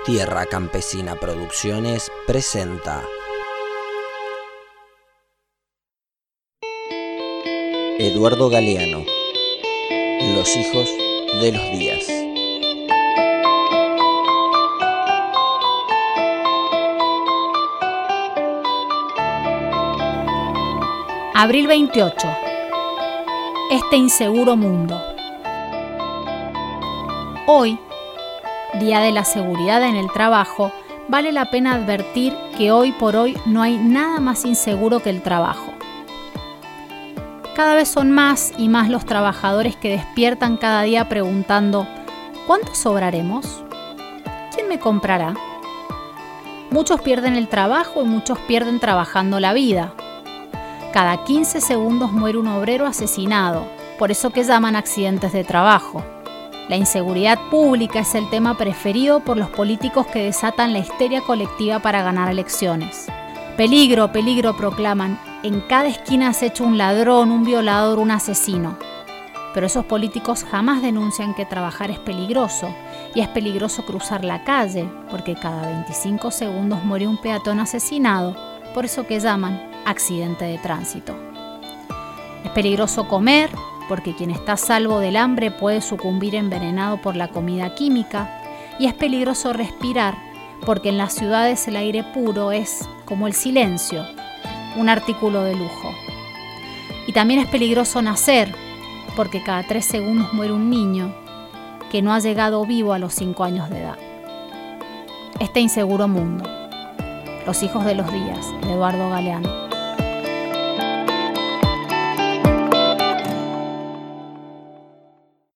Tierra Campesina Producciones presenta Eduardo Galeano, Los hijos de los días. Abril 28. Este inseguro mundo. Hoy, Día de la Seguridad en el Trabajo, vale la pena advertir que hoy por hoy no hay nada más inseguro que el trabajo. Cada vez son más y más los trabajadores que despiertan cada día preguntando: ¿cuánto sobraremos? ¿Quién me comprará? Muchos pierden el trabajo y muchos pierden trabajando la vida. Cada 15 segundos muere un obrero asesinado, por eso que llaman accidentes de trabajo. La inseguridad pública es el tema preferido por los políticos que desatan la histeria colectiva para ganar elecciones. Peligro, peligro, proclaman. En cada esquina se echa un ladrón, un violador, un asesino. Pero esos políticos jamás denuncian que trabajar es peligroso, y es peligroso cruzar la calle, porque cada 25 segundos muere un peatón asesinado, por eso que llaman accidente de tránsito. Es peligroso comer, porque quien está a salvo del hambre puede sucumbir envenenado por la comida química, y es peligroso respirar, porque en las ciudades el aire puro es, como el silencio, un artículo de lujo. Y también es peligroso nacer, porque cada 3 segundos muere un niño que no ha llegado vivo a los 5 años de edad. Este inseguro mundo. Los hijos de los días, de Eduardo Galeano.